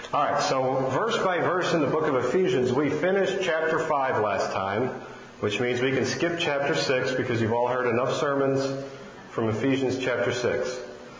All right, so verse by verse in the book of Ephesians, we finished chapter 5 last time, which means we can skip chapter 6 because you've all heard enough sermons from Ephesians chapter 6.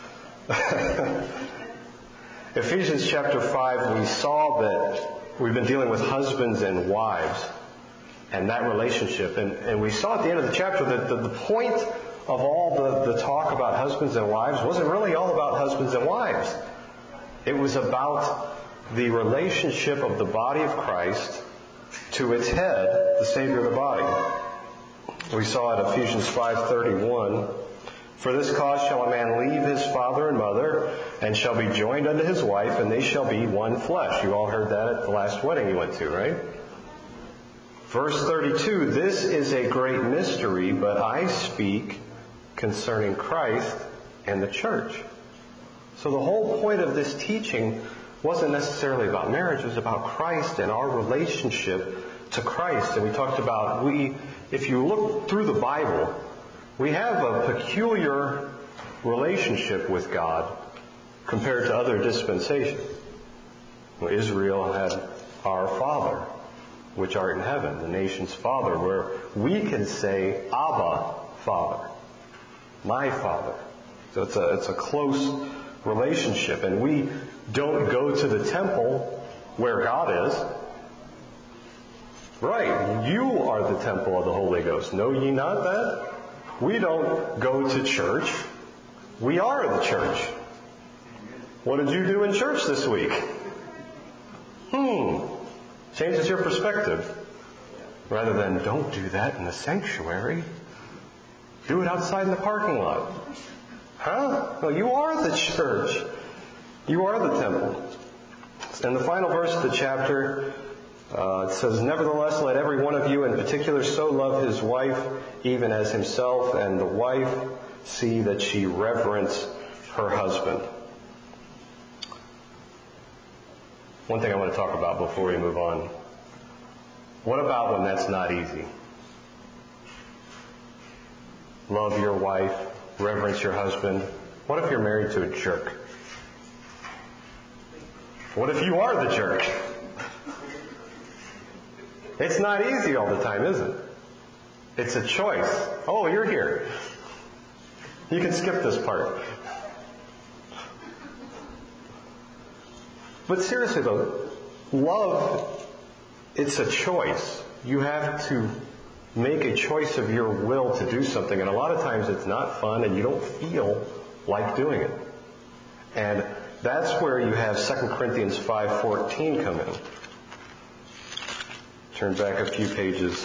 Ephesians chapter 5, we saw that we've been dealing with husbands and wives and that relationship. And we saw at the end of the chapter that the point of all the talk about husbands and wives wasn't really all about husbands and wives. It was about the relationship of the body of Christ to its head, the Savior of the body. We saw at Ephesians 5:31, "For this cause shall a man leave his father and mother, and shall be joined unto his wife, and they shall be one flesh." You all heard that at the last wedding you went to, right? Verse 32, "This is a great mystery, but I speak concerning Christ and the church." So the whole point of this teaching wasn't necessarily about marriage, it was about Christ and our relationship to Christ. And we talked about, if you look through the Bible, we have a peculiar relationship with God compared to other dispensations. Well, Israel had our Father, which art in heaven, the nation's Father, where we can say, Abba, Father, my Father. So it's a close relationship, and we don't go to the temple where God is. Right, you are the temple of the Holy Ghost. Know ye not that? We don't go to church. We are the church. What did you do in church this week? Changes your perspective. Rather than, don't do that in the sanctuary. Do it outside in the parking lot. Huh? Well, you are the church. You are the temple. And the final verse of the chapter, it says, "Nevertheless, let every one of you in particular so love his wife, even as himself, and the wife see that she reverence her husband." One thing I want to talk about before we move on. What about when that's not easy? Love your wife, reverence your husband. What if you're married to a jerk? What if you are the jerk? It's not easy all the time, is it? It's a choice. Oh, you're here. You can skip this part. But seriously though, love, it's a choice. You have to make a choice of your will to do something. And a lot of times it's not fun and you don't feel like doing it. And that's where you have 2 Corinthians 5:14 come in. Turn back a few pages.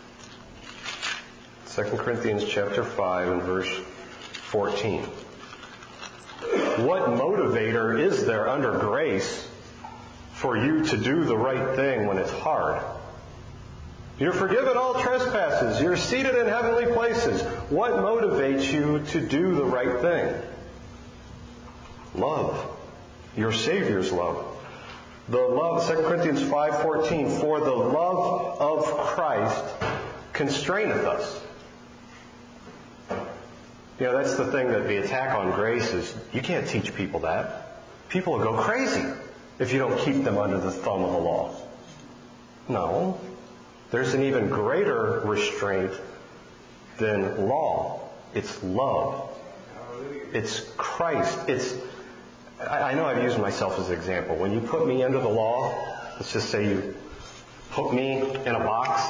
2 Corinthians chapter 5 and verse 14. "What motivator is there under grace for you to do the right thing when it's hard? You're forgiven all trespasses. You're seated in heavenly places. What motivates you to do the right thing? Love. Your Savior's love. The love, 2 Corinthians 5:14, "For the love of Christ constraineth us." You know, that's the thing that the attack on grace is, you can't teach people that. People will go crazy if you don't keep them under the thumb of the law. No. There's an even greater restraint than law. It's love. It's Christ. I know I've used myself as an example. When you put me under the law, let's just say you put me in a box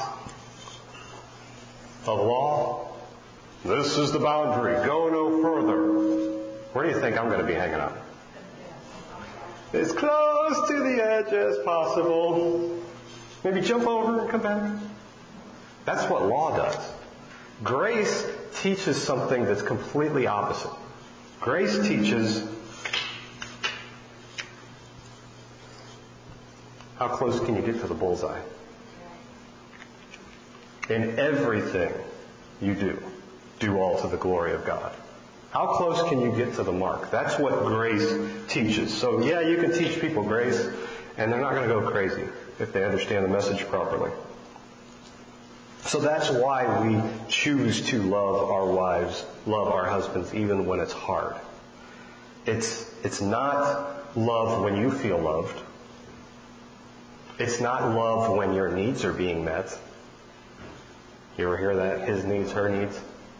of law. This is the boundary. Go no further. Where do you think I'm going to be hanging out? As close to the edge as possible. Maybe jump over and come back. That's what law does. Grace teaches something that's completely opposite. Grace teaches how close can you get to the bullseye? In everything you do all to the glory of God. How close can you get to the mark? That's what grace teaches. So yeah, you can teach people grace, and they're not going to go crazy if they understand the message properly. So that's why we choose to love our wives, love our husbands, even when it's hard. It's not love when you feel loved. It's not love when your needs are being met. You ever hear that? His needs, her needs.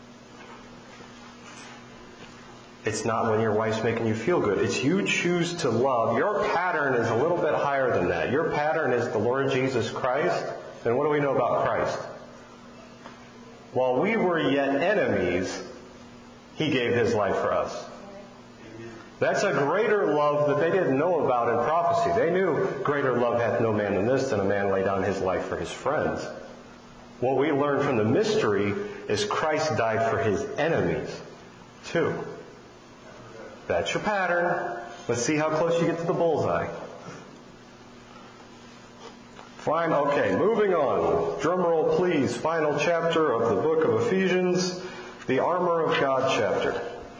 It's not when your wife's making you feel good. It's you choose to love. Your pattern is a little bit higher than that. Your pattern is the Lord Jesus Christ. And what do we know about Christ? While we were yet enemies, He gave His life for us. That's a greater love that they didn't know about in prophecy. They knew greater love hath no man than this, than a man lay down his life for his friends. What we learn from the mystery is Christ died for His enemies, too. That's your pattern. Let's see how close you get to the bullseye. Fine, okay, moving on. Drum roll, please. Final chapter of the book of Ephesians, the armor of God chapter.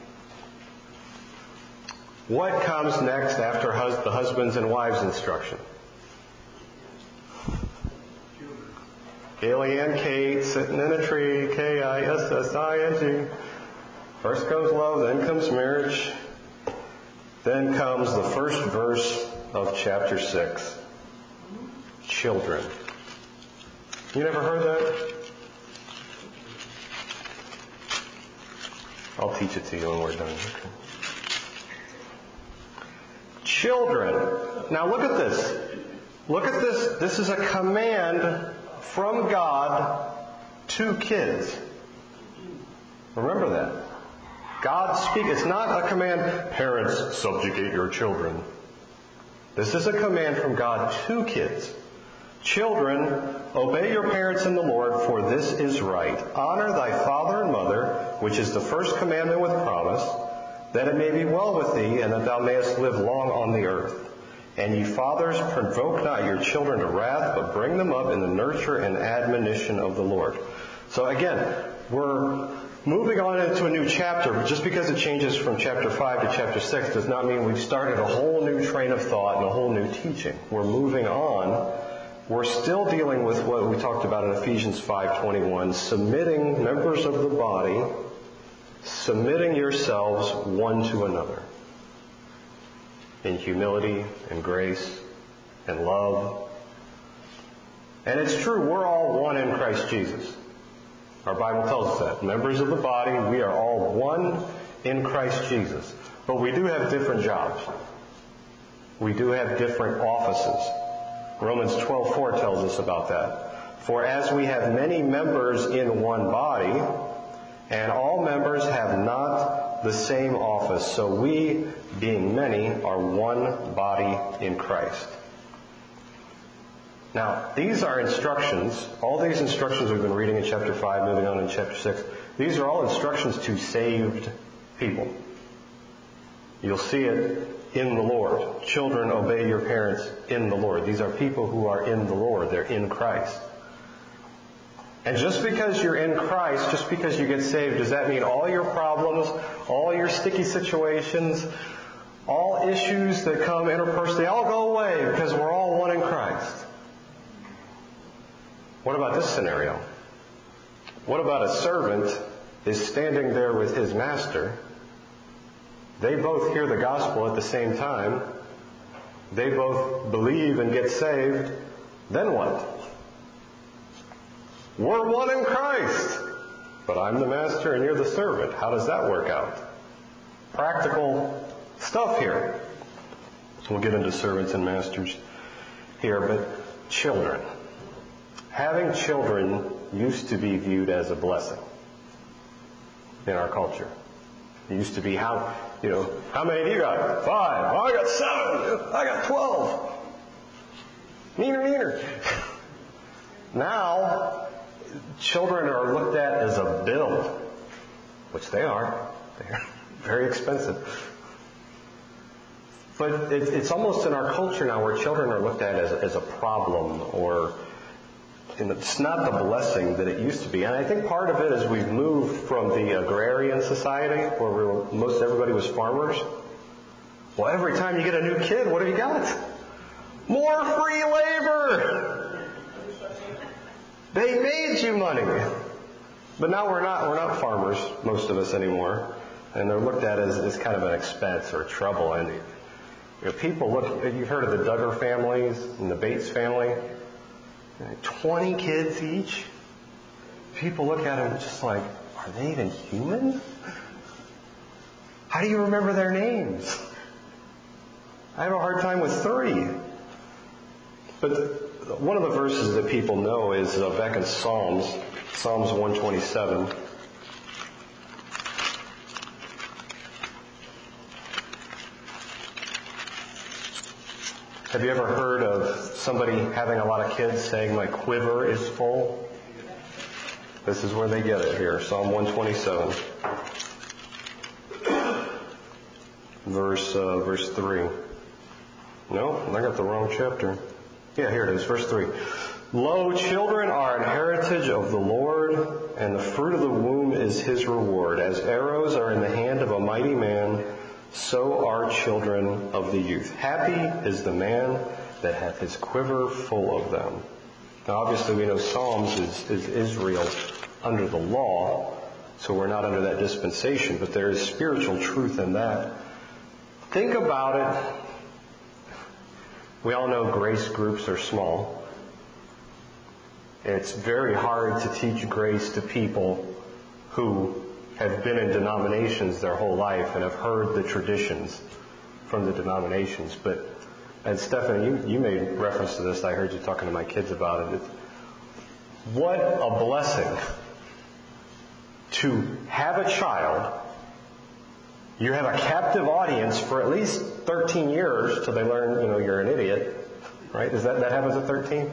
What comes next after the husbands and wives instruction? Haley and Kate sitting in a tree, Kissing. First comes love, then comes marriage. Then comes the first verse of chapter 6. Children. You never heard that? I'll teach it to you when we're done. Okay. Children. Now look at this. Look at this. This is a command from God to kids. Remember that. God speaks. It's not a command, parents, subjugate your children. This is a command from God to kids. Children, obey your parents in the Lord, for this is right. Honor thy father and mother, which is the first commandment with promise, that it may be well with thee, and that thou mayest live long on the earth. And ye fathers, provoke not your children to wrath, but bring them up in the nurture and admonition of the Lord. So again, we're moving on into a new chapter, but just because it changes from chapter 5 to chapter 6 does not mean we've started a whole new train of thought and a whole new teaching. We're moving on. We're still dealing with what we talked about in Ephesians 5:21, submitting members of the body, submitting yourselves one to another in humility and grace and love. And it's true, we're all one in Christ Jesus. Our Bible tells us that. Members of the body, we are all one in Christ Jesus. But we do have different jobs. We do have different offices. Romans 12:4 tells us about that. For as we have many members in one body, and all members have not the same office, so we, being many, are one body in Christ. Now, these are instructions. All these instructions we've been reading in chapter 5, moving on in chapter 6, these are all instructions to saved people. You'll see it in the Lord. Children, obey your parents in the Lord. These are people who are in the Lord. They're in Christ. And just because you're in Christ, just because you get saved, does that mean all your problems, all your sticky situations, all issues that come interpersonally, all go away because we're all one in Christ? What about this scenario? What about a servant is standing there with his master? They both hear the gospel at the same time. They both believe and get saved. Then what? We're one in Christ, but I'm the master and you're the servant. How does that work out? Practical stuff here. We'll get into servants and masters here, but children. Having children used to be viewed as a blessing in our culture. It used to be how many do you got? 5. Oh, I got 7. I got 12. Neener. Now, children are looked at as a bill, which they are. They're very expensive. But it's almost in our culture now where children are looked at as a problem, or it's not the blessing that it used to be. And I think part of it is we've moved from the agrarian society where most everybody was farmers. Well, every time you get a new kid, what have you got? More free labor! They made you money. But now we're not farmers, most of us anymore. And they're looked at as kind of an expense or trouble. And People look, you've heard of the Duggar families and the Bates family? 20 kids each. People look at them just like, are they even human? How do you remember their names? I have a hard time with 3. But one of the verses that people know is back in Psalms 127. Have you ever heard of somebody having a lot of kids saying, my quiver is full? This is where they get it here. Psalm 127. Verse 3. No, I got the wrong chapter. Yeah, here it is, verse 3. Lo, children are an heritage of the Lord, and the fruit of the womb is His reward. As arrows are in the hand of a mighty man, so are children of the youth. Happy is the man that hath his quiver full of them. Now, obviously, we know Psalms is Israel under the law, so we're not under that dispensation, but there is spiritual truth in that. Think about it. We all know grace groups are small. It's very hard to teach grace to people who have been in denominations their whole life and have heard the traditions from the denominations. But, and Stephanie, you made reference to this. I heard you talking to my kids about it. What a blessing to have a child. You have a captive audience for at least 13 years till they learn, you're an idiot. Right? That happens at 13?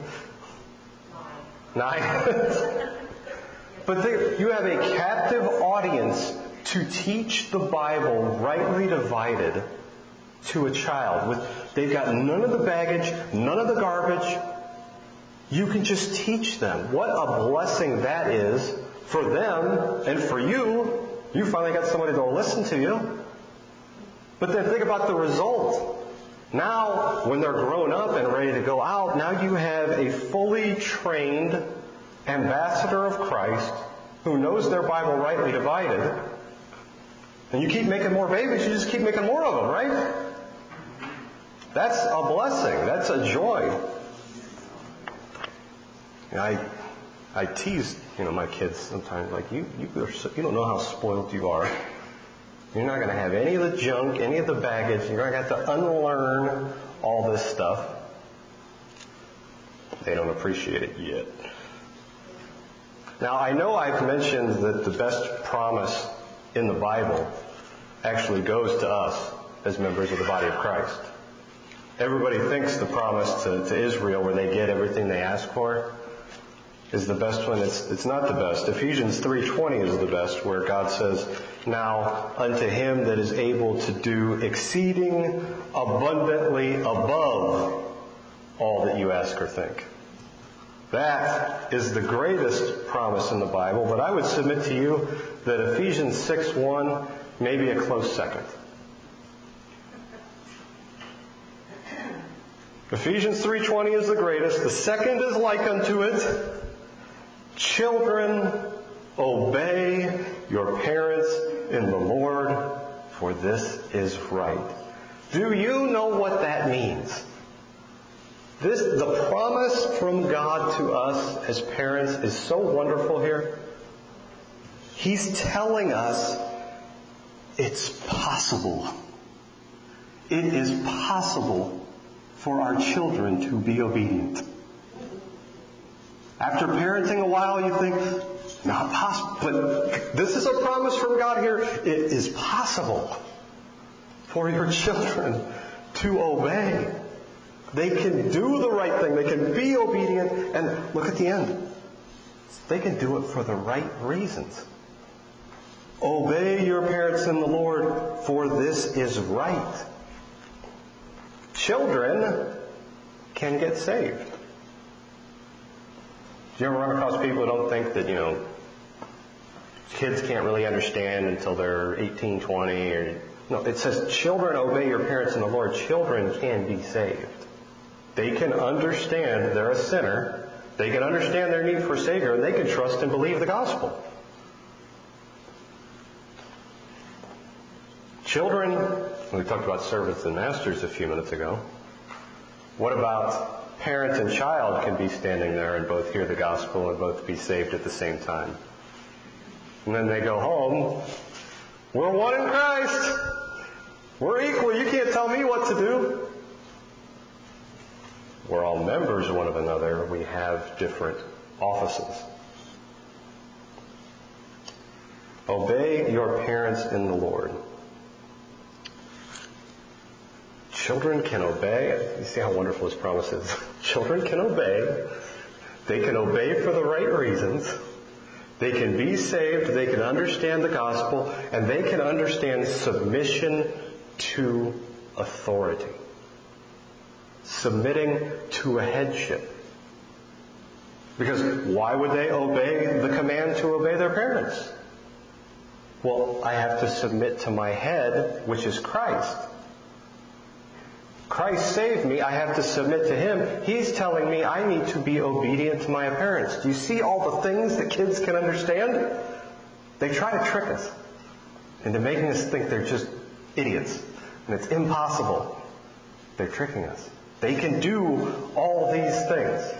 9? But you have a captive audience to teach the Bible rightly divided to a child. They've got none of the baggage, none of the garbage. You can just teach them. What a blessing that is for them and for you. You finally got somebody to listen to you. But then think about the result. Now, when they're grown up and ready to go out, now you have a fully trained ambassador of Christ who knows their Bible rightly divided. And you keep making more babies, you just keep making more of them, right? That's a blessing. That's a joy. I tease, my kids sometimes, like, you don't know how spoiled you are. You're not going to have any of the junk, any of the baggage. You're going to have to unlearn all this stuff. They don't appreciate it yet. Now, I know I've mentioned that the best promise in the Bible actually goes to us as members of the body of Christ. Everybody thinks the promise to Israel, where they get everything they ask for, is the best one. It's not the best. Ephesians 3:20 is the best, where God says, now unto Him that is able to do exceeding abundantly above all that you ask or think. That is the greatest promise in the Bible, but I would submit to you that Ephesians 6:1 may be a close second. Ephesians 3:20 is the greatest. The second is like unto it. Children, obey your parents in the Lord, for this is right. Do you know what that means? The promise from God to us as parents is so wonderful here. He's telling us it's possible. It is possible for our children to be obedient. After parenting a while, you think, not possible. But this is a promise from God here. It is possible for your children to obey. They can do the right thing. They can be obedient. And look at the end. They can do it for the right reasons. Obey your parents in the Lord, for this is right. Children can get saved. Do you ever run across people who don't think that, kids can't really understand until they're 18, 20? No, it says, children, obey your parents in the Lord. Children can be saved. They can understand they're a sinner. They can understand their need for a Savior, and they can trust and believe the gospel. Children, we talked about servants and masters a few minutes ago. What about parent and child can be standing there and both hear the gospel and both be saved at the same time? And then they go home. We're one in Christ. We're equal. You can't tell me what to do. We're all members of one another. We have different offices. Obey your parents in the Lord. Children can obey. You see how wonderful His promise is. Children can obey. They can obey for the right reasons. They can be saved. They can understand the gospel. And they can understand submission to authority. Submitting to a headship. Because why would they obey the command to obey their parents? Well, I have to submit to my head, which is Christ. Christ saved me. I have to submit to Him. He's telling me I need to be obedient to my parents. Do you see all the things that kids can understand? They try to trick us into making us think they're just idiots. And it's impossible. They're tricking us. They can do all these things.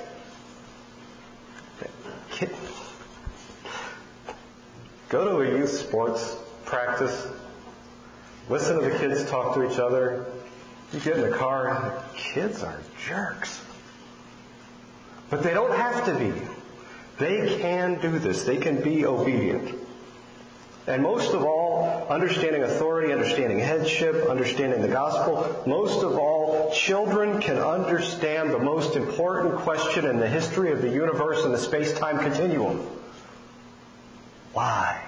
Go to a youth sports practice. Listen to the kids talk to each other. You get in the car, kids are jerks. But they don't have to be. They can do this. They can be obedient. And most of all, understanding authority, understanding headship, understanding the gospel, most of all, children can understand the most important question in the history of the universe and the space-time continuum. Why?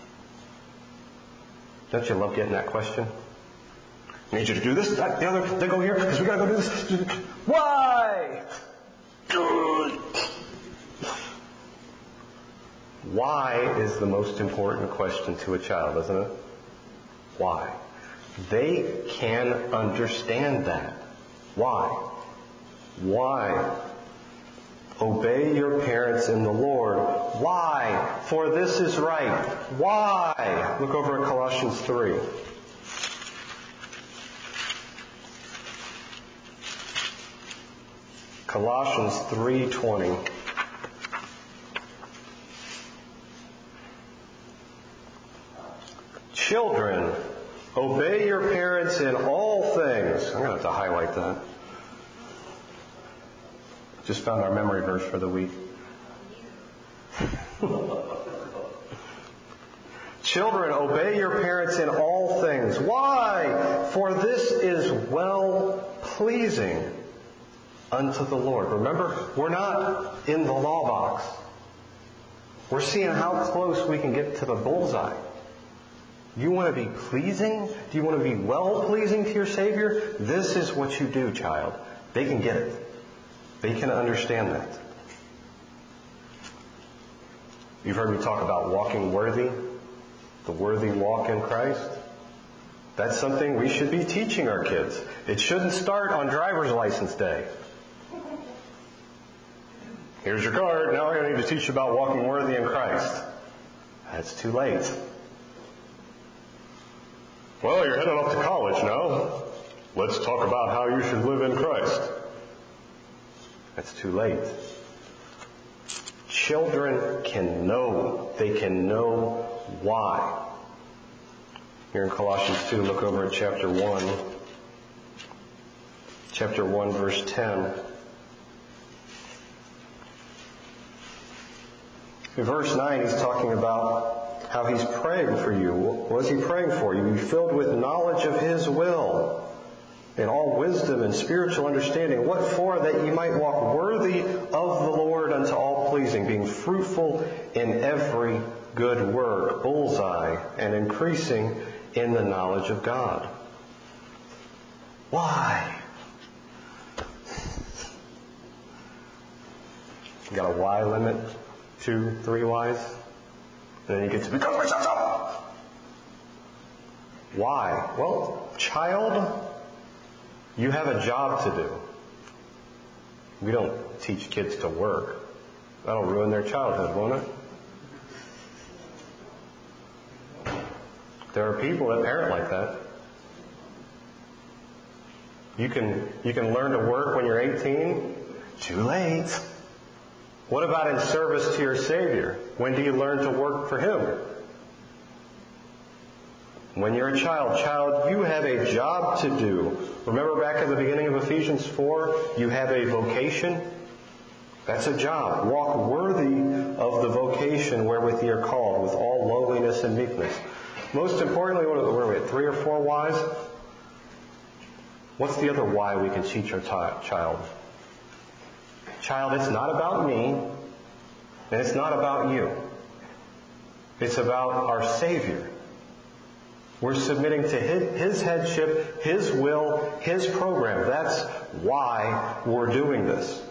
Don't you love getting that question? I need you to do this, that, the other, then go here, because we got to go do this. Why? Why is the most important question to a child, isn't it? Why? They can understand that. Why? Why? Obey your parents in the Lord. Why? For this is right. Why? Look over at Colossians 3. Colossians 3:20. Children, obey your parents in all things. I'm going to have to highlight that. Just found our memory verse for the week. Children, obey your parents in all things. Why? For this is well-pleasing unto the Lord. Remember, we're not in the law box. We're seeing how close we can get to the bullseye. You want to be pleasing? Do you want to be well-pleasing to your Savior? This is what you do, child. They can get it. They can understand that. You've heard me talk about walking worthy, the worthy walk in Christ. That's something we should be teaching our kids. It shouldn't start on driver's license day. Here's your card. Now I need to teach you about walking worthy in Christ. That's too late. Well, you're headed off to college now. Let's talk about how you should live in Christ. That's too late. Children can know. They can know why. Here in Colossians 2, look over at chapter 1. Chapter 1, verse 10. In verse 9, he's talking about how he's praying for you. What is he praying for? You be filled with knowledge of His will, in all wisdom and spiritual understanding. What for? That ye might walk worthy of the Lord unto all pleasing, being fruitful in every good work, bullseye, and increasing in the knowledge of God. Why? You got a why limit? 2, 3 whys? And then you get to because we're so. Why? Well, child, you have a job to do. We don't teach kids to work. That'll ruin their childhood, won't it? There are people that parent like that. You can learn to work when you're 18? Too late. What about in service to your Savior? When do you learn to work for Him? When you're a child. Child, you have a job to do. Remember back at the beginning of Ephesians 4, you have a vocation? That's a job. Walk worthy of the vocation wherewith you are called, with all lowliness and meekness. Most importantly, what are we at, 3 or 4 whys? What's the other why we can teach our child? Child, it's not about me, and it's not about you. It's about our Savior. We're submitting to His headship, His will, His program. That's why we're doing this.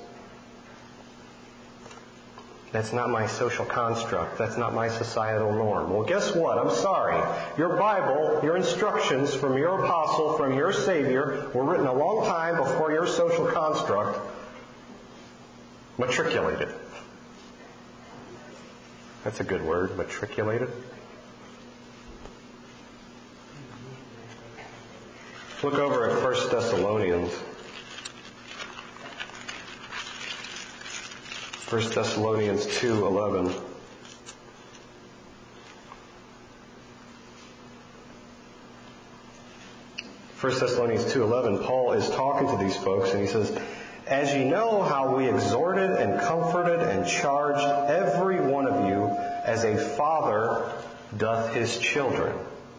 That's not my social construct. That's not my societal norm. Well, guess what? I'm sorry. Your Bible, your instructions from your apostle, from your Savior, were written a long time before your social construct matriculated. That's a good word, matriculated. Look over at 1 Thessalonians. 1 Thessalonians 2:11. 1 Thessalonians 2:11, Paul is talking to these folks and he says, "As ye know how we exhorted and comforted and charged every one of you as a father doth his children."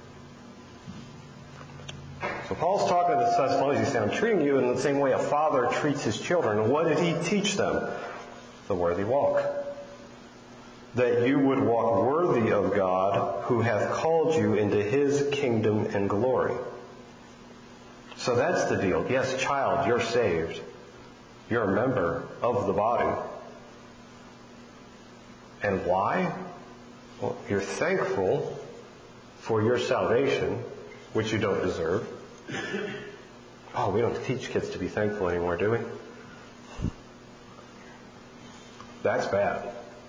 So Paul's talking to the Thessalonians. He's saying, I'm treating you in the same way a father treats his children. And what did he teach them? The worthy walk. That you would walk worthy of God who hath called you into His kingdom and glory. So that's the deal. Yes, child, you're saved. You're a member of the body. And why? Well, you're thankful for your salvation, which you don't deserve. Oh, we don't teach kids to be thankful anymore, do we? That's bad.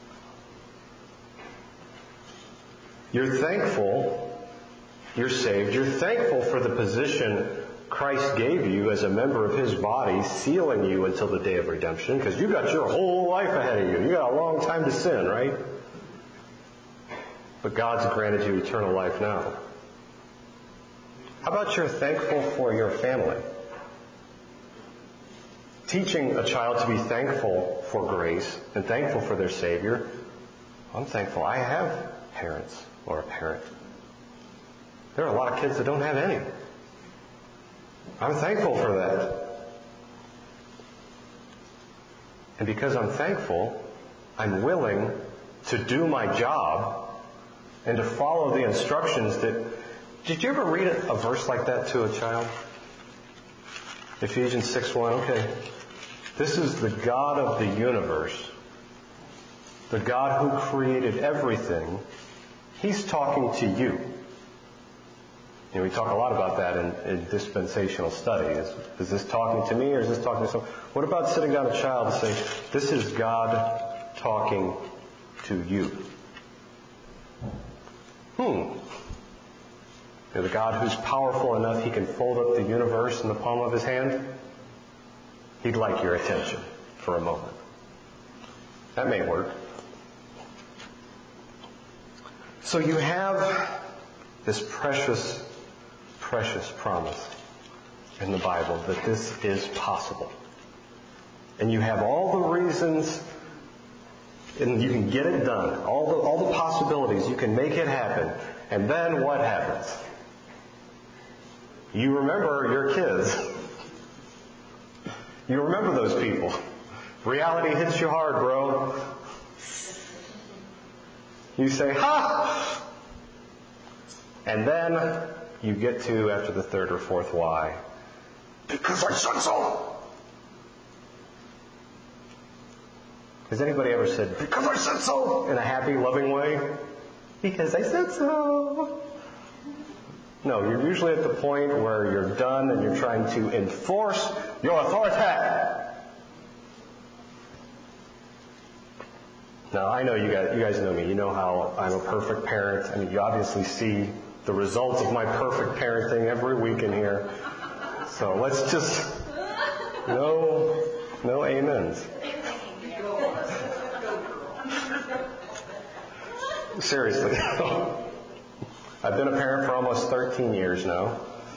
You're thankful, you're saved, you're thankful for the position Christ gave you as a member of His body, sealing you until the day of redemption, because you got your whole life ahead of you. You got a long time to sin, right? But God's granted you eternal life now. How about you're thankful for your family? Teaching a child to be thankful for grace and thankful for their Savior. I'm thankful I have parents or a parent. There are a lot of kids that don't have any. I'm thankful for that. And because I'm thankful, I'm willing to do my job and to follow the instructions that... Did you ever read a verse like that to a child? Ephesians 6:1, okay. This is the God of the universe, the God who created everything. He's talking to you. You know, we talk a lot about that in dispensational study. Is this talking to me or is this talking to someone? What about sitting down a child and saying, this is God talking to you? You know, the God who's powerful enough He can fold up the universe in the palm of His hand? He'd like your attention for a moment. That may work. So you have this precious, precious promise in the Bible that this is possible. And you have all the reasons, and you can get it done. All the possibilities. You can make it happen. And then what happens? You remember your kids. You remember those people. Reality hits you hard, bro. You say, ha! And then you get to, after the third or fourth why, because I said so. Has anybody ever said, because I said so, in a happy, loving way? Because I said so. No, you're usually at the point where you're done and you're trying to enforce your authority. Now, I know you guys know me. You know how I'm a perfect parent. I mean, you obviously see the results of my perfect parenting every week in here. So let's just, no amens. Seriously. I've been a parent for almost 13 years now.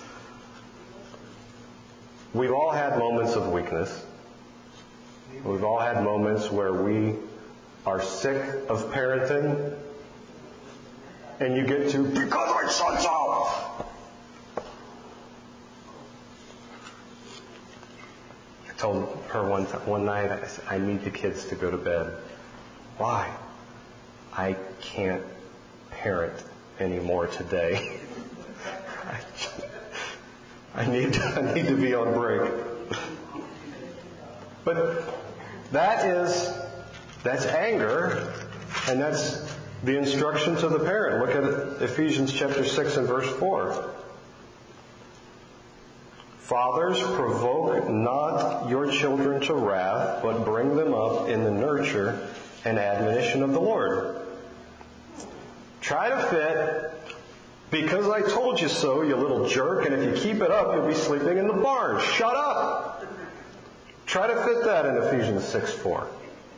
We've all had moments of weakness. We've all had moments where we are sick of parenting, and you get to, because I said so. I told her one night, I said, I need the kids to go to bed. Why? I can't parent anymore today. I need to be on break. But that's anger, and that's the instruction to the parent. Look at Ephesians chapter 6 and verse 4. Fathers, provoke not your children to wrath, but bring them up in the nurture and admonition of the Lord. Try to fit, because I told you so, you little jerk, and if you keep it up, you'll be sleeping in the barn. Shut up! Try to fit that in Ephesians 6:4.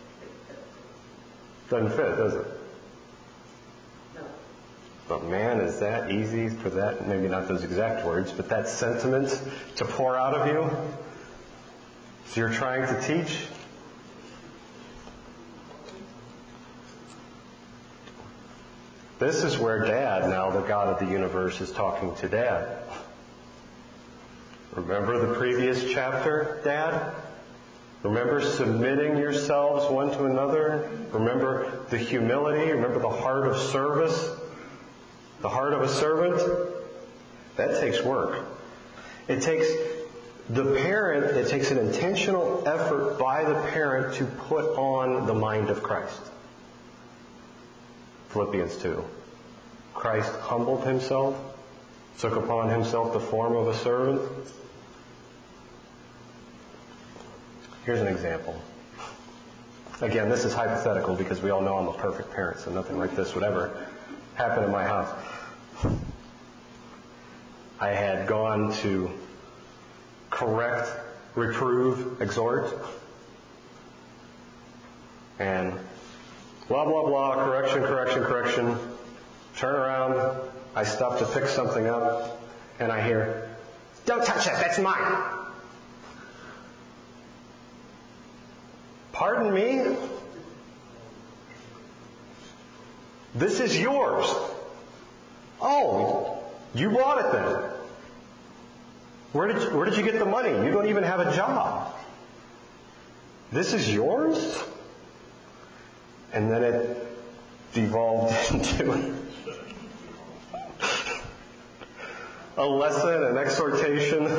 Doesn't fit, does it? No. But man, is that easy for that, maybe not those exact words, but that sentiment to pour out of you? So you're trying to teach? This is where Dad, now the God of the universe, is talking to Dad. Remember the previous chapter, Dad? Remember submitting yourselves one to another? Remember the humility? Remember the heart of service? The heart of a servant? That takes work. It takes an intentional effort by the parent to put on the mind of Christ. Philippians 2. Christ humbled himself, took upon himself the form of a servant. Here's an example. Again, this is hypothetical because we all know I'm a perfect parent, so nothing like this would ever happen in my house. I had gone to correct, reprove, exhort, and blah, blah, blah, correction. Turn around, I stop to pick something up, and I hear, don't touch that, that's mine. Pardon me? This is yours. Oh, you bought it then. Where did you get the money? You don't even have a job. This is yours? And then it devolved into a lesson, an exhortation.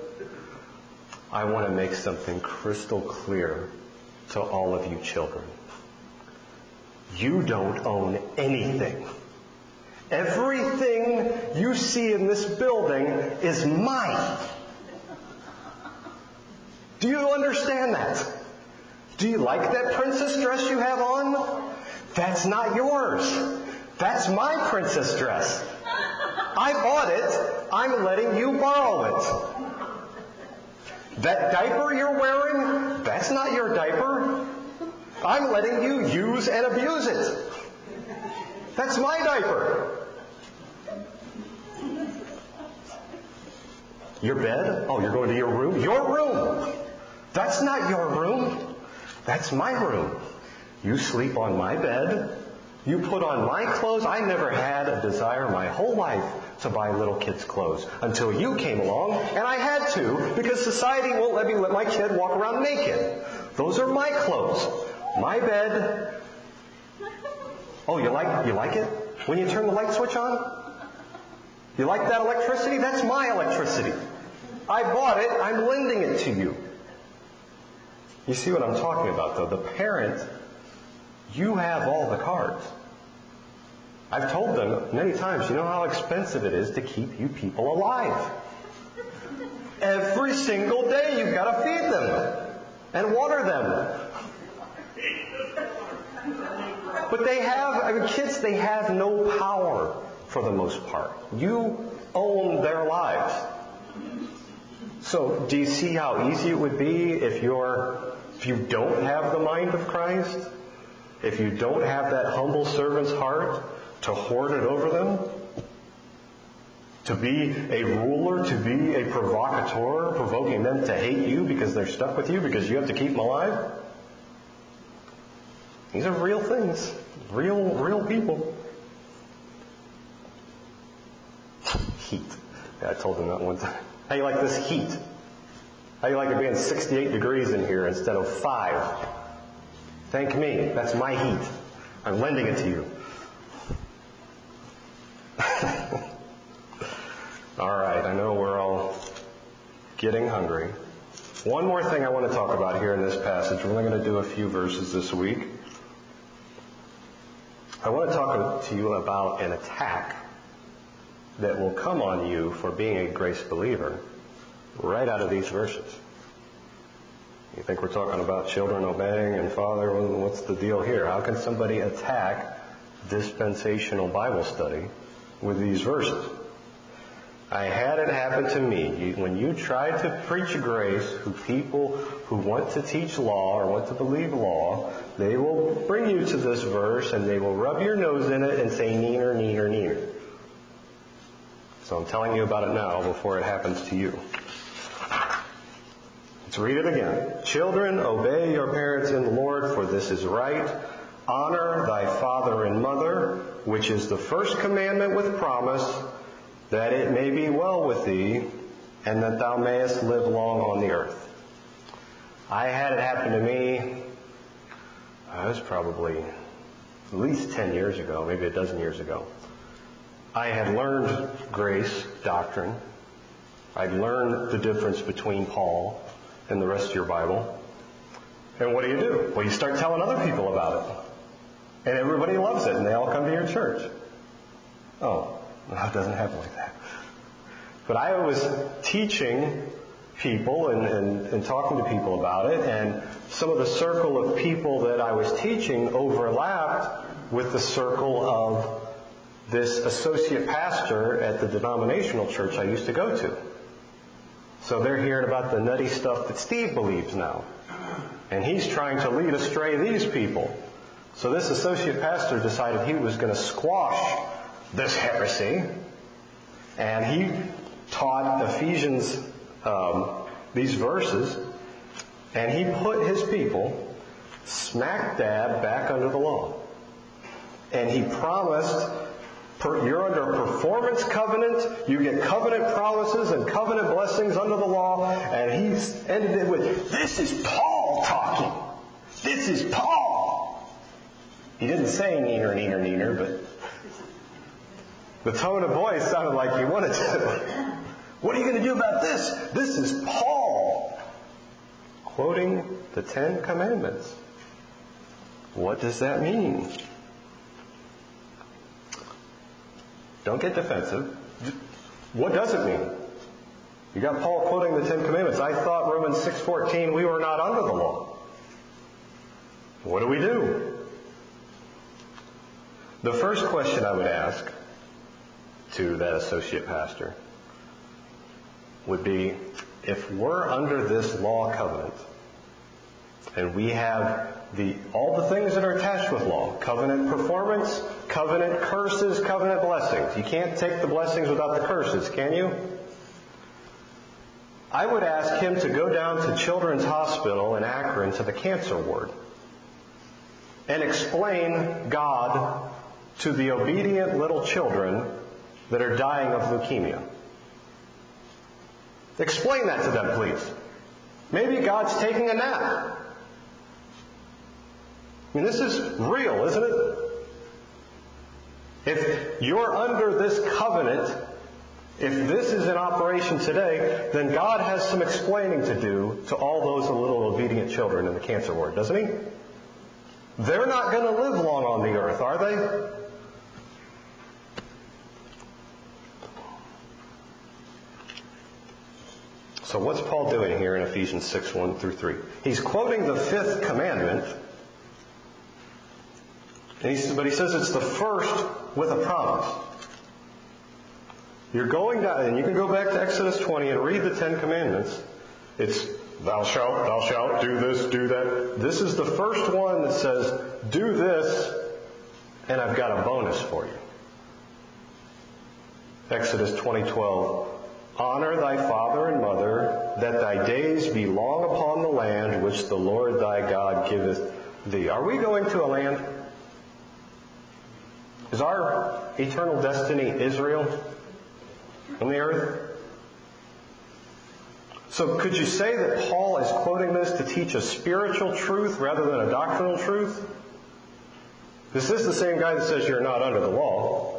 I want to make something crystal clear to all of you children. You don't own anything. Everything you see in this building is mine. Do you understand that? Do you like that princess dress you have on? That's not yours. That's my princess dress. I bought it. I'm letting you borrow it. That diaper you're wearing, that's not your diaper. I'm letting you use and abuse it. That's my diaper. Your bed? Oh, you're going to your room? Your room. That's not your room. That's my room. You sleep on my bed. You put on my clothes. I never had a desire my whole life to buy little kids' clothes until you came along, and I had to because society won't let me let my kid walk around naked. Those are my clothes. My bed. Oh, you like it? When you turn the light switch on? You like that electricity? That's my electricity. I bought it. I'm lending it to you. You see what I'm talking about, though. The parent, you have all the cards. I've told them many times, you know how expensive it is to keep you people alive. Every single day you've got to feed them and water them. But kids, they have no power for the most part. You own their lives. So, do you see how easy it would be if you don't have the mind of Christ? If you don't have that humble servant's heart to hoard it over them? To be a ruler, to be a provocateur, provoking them to hate you because they're stuck with you because you have to keep them alive? These are real things. Real people. Heat. Yeah, I told them that one time. How you like this heat? How you like it being 68 degrees in here instead of 5? Thank me. That's my heat. I'm lending it to you. All right, I know we're all getting hungry. One more thing I want to talk about here in this passage. We're only going to do a few verses this week. I want to talk to you about an attack that will come on you for being a grace believer right out of these verses. You think we're talking about children obeying and Father? What's the deal here? How can somebody attack dispensational Bible study with these verses? I had it happen to me. When you try to preach grace to people who want to teach law or want to believe law, they will bring you to this verse and they will rub your nose in it and say, neener, neener, neener. So I'm telling you about it now before it happens to you. Let's read it again. Children, obey your parents in the Lord, for this is right. Honor thy father and mother, which is the first commandment with promise, that it may be well with thee, and that thou mayest live long on the earth. I had it happen to me, it was probably at least 10 years ago, maybe a dozen years ago. I had learned grace doctrine. I'd learned the difference between Paul and the rest of your Bible. And what do? Well, you start telling other people about it. And everybody loves it, and they all come to your church. Oh. No, it doesn't happen like that. But I was teaching people and talking to people about it, and some of the circle of people that I was teaching overlapped with the circle of this associate pastor at the denominational church I used to go to. So they're hearing about the nutty stuff that Steve believes now. And he's trying to lead astray these people. So this associate pastor decided he was going to squash this heresy, and he taught Ephesians, these verses, and he put his people smack dab back under the law. And he promised, you're under a performance covenant, you get covenant promises and covenant blessings under the law, and he ended it with, this is Paul talking. This is Paul. He didn't say neener, neener, neener, but the tone of voice sounded like he wanted to. What are you going to do about this? This is Paul quoting the 10 Commandments. What does that mean? Don't get defensive. What does it mean? You got Paul quoting the 10 Commandments. I thought Romans 6:14, we were not under the law. What do we do? The first question I would ask to that associate pastor would be, if we're under this law covenant and we have all the things that are attached with law, covenant performance, covenant curses, covenant blessings. You can't take the blessings without the curses, can you? I would ask him to go down to Children's Hospital in Akron to the cancer ward and explain God to the obedient little children that are dying of leukemia. Explain that to them, please. Maybe God's taking a nap. I mean, this is real, isn't it? If you're under this covenant, if this is in operation today, then God has some explaining to do to all those little obedient children in the cancer ward, doesn't He? They're not going to live long on the earth, are they? So what's Paul doing here in Ephesians 6:1-3? He's quoting the 5th commandment, but he says it's the first with a promise. You're going down, and you can go back to Exodus 20 and read the Ten Commandments. It's, thou shalt, do this, do that. This is the first one that says, do this, and I've got a bonus for you. Exodus 20:12. Honor thy father and mother, that thy days be long upon the land which the Lord thy God giveth thee. Are we going to a land? Is our eternal destiny Israel on the earth? So could you say that Paul is quoting this to teach a spiritual truth rather than a doctrinal truth? This is the same guy that says you're not under the law.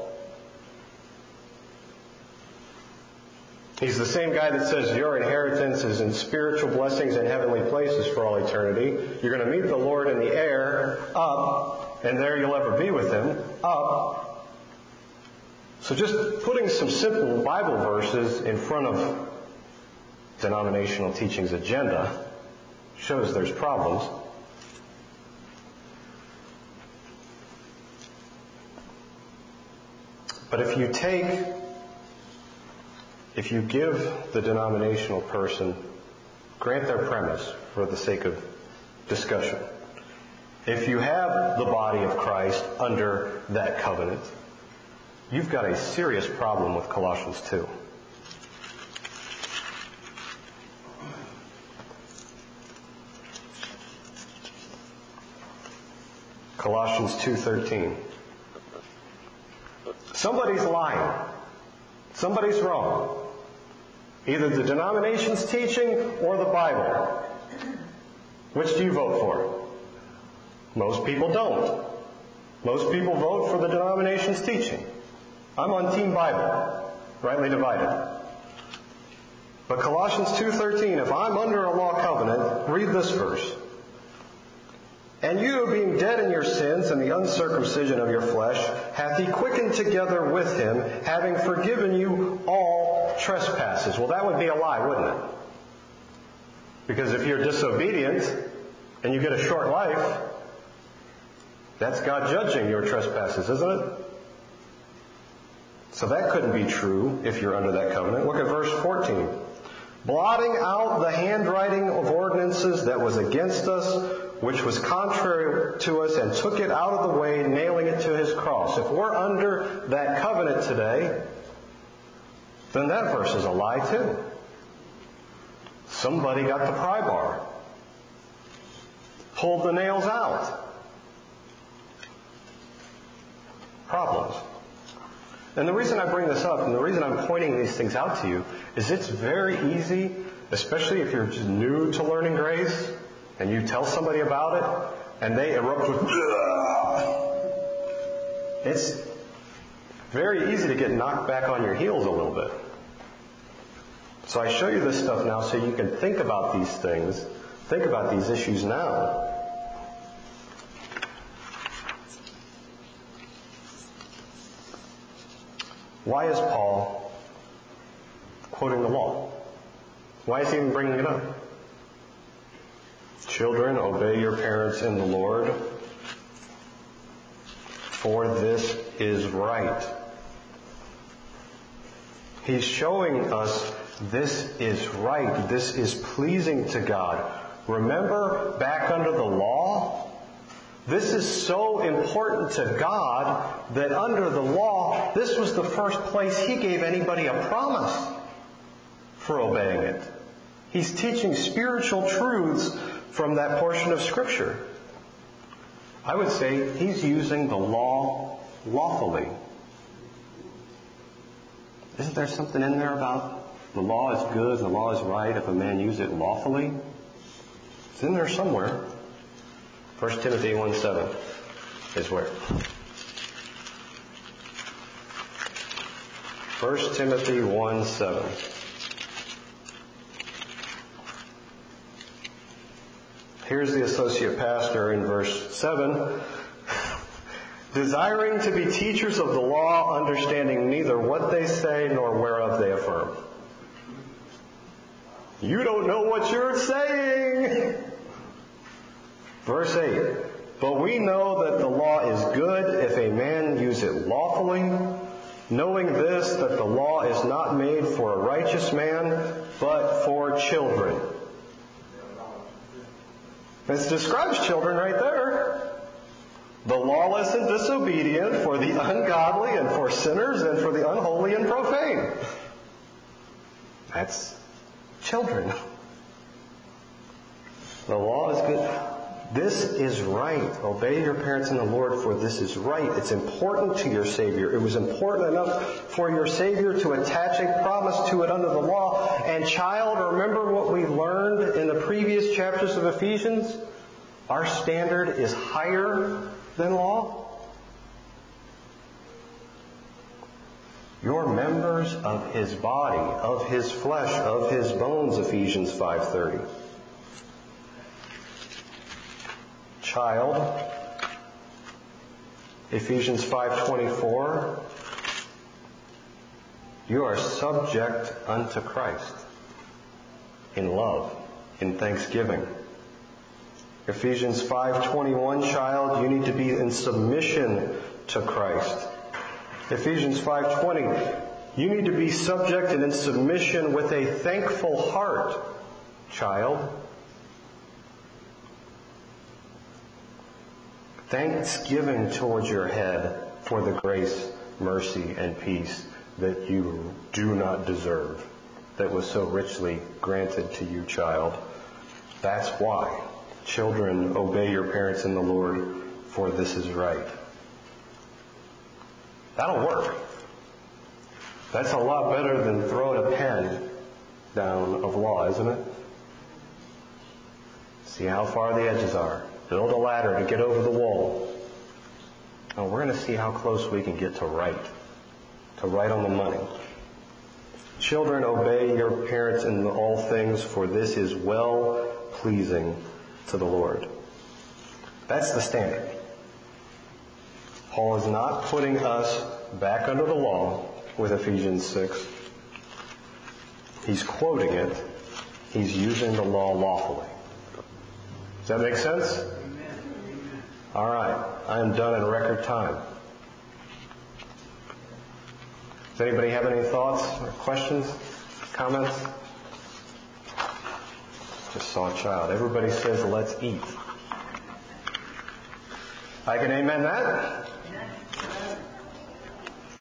He's the same guy that says your inheritance is in spiritual blessings and heavenly places for all eternity. You're going to meet the Lord in the air, up, and there you'll ever be with Him, up. So just putting some simple Bible verses in front of denominational teaching's agenda shows there's problems. But if you give the denominational person, grant their premise for the sake of discussion. If you have the body of Christ under that covenant, you've got a serious problem with Colossians 2. Colossians 2:13. Somebody's lying. Somebody's wrong. Either the denomination's teaching or the Bible. Which do you vote for? Most people don't. Most people vote for the denomination's teaching. I'm on Team Bible, rightly divided. But Colossians 2:13, if I'm under a law covenant, read this verse. And you, being dead in your sins and the uncircumcision of your flesh, hath He quickened together with Him, having forgiven you all trespasses. Well, that would be a lie, wouldn't it? Because if you're disobedient and you get a short life, that's God judging your trespasses, isn't it? So that couldn't be true if you're under that covenant. Look at verse 14. Blotting out the handwriting of ordinances that was against us, which was contrary to us, and took it out of the way, nailing it to His cross. If we're under that covenant today, then that verse is a lie too. Somebody got the pry bar, pulled the nails out. Problems. And the reason I bring this up, and the reason I'm pointing these things out to you, is it's very easy, especially if you're just new to learning grace, and you tell somebody about it, and they erupt with, it's very easy to get knocked back on your heels a little bit. So I show you this stuff now so you can think about these things, think about these issues now. Why is Paul quoting the law? Why is he even bringing it up? Children, obey your parents in the Lord, for this is right. He's showing us this is right. This is pleasing to God. Remember, back under the law, this is so important to God that under the law, this was the first place He gave anybody a promise for obeying it. He's teaching spiritual truths from that portion of Scripture. I would say he's using the law lawfully. Isn't there something in there about the law is good, the law is right if a man use it lawfully? It's in there somewhere. 1 Timothy 1:7 is where? 1 Timothy 1:7. Here's the associate pastor in verse 7. Desiring to be teachers of the law, understanding neither what they say nor whereof they affirm. You don't know what you're saying. Verse 8. But we know that the law is good if a man use it lawfully. knowing this, that the law is not made for a righteous man, but for children. This describes children right there. The lawless and disobedient, for the ungodly and for sinners and for the unholy and profane. That's children. The law is good. This is right. Obey your parents in the Lord, for this is right. It's important to your Savior. It was important enough for your Savior to attach a promise to it under the law. And child, remember what we learned in the previous chapters of Ephesians? Our standard is higher than law. You're members of His body, of His flesh, of His bones, Ephesians 5:30. Child, Ephesians 5:24, you are subject unto Christ in love, in thanksgiving. Ephesians 5:21, child, you need to be in submission to Christ. Ephesians 5:20, you need to be subject and in submission with a thankful heart, child. Thanksgiving towards your head for the grace, mercy, and peace that you do not deserve, that was so richly granted to you, child. That's why. Children, obey your parents in the Lord, for this is right. That'll work. That's a lot better than throwing a pen down of law, isn't it? See how far the edges are. Build a ladder to get over the wall. Oh, we're going to see how close we can get to right on the money. Children, obey your parents in all things, for this is well pleasing to the Lord. That's the standard. Paul is not putting us back under the law with Ephesians 6. He's quoting it. He's using the law lawfully. Does that make sense? All right. I am done in record time. Does anybody have any thoughts or questions, comments? Just saw a child. Everybody says, let's eat. I can amen that.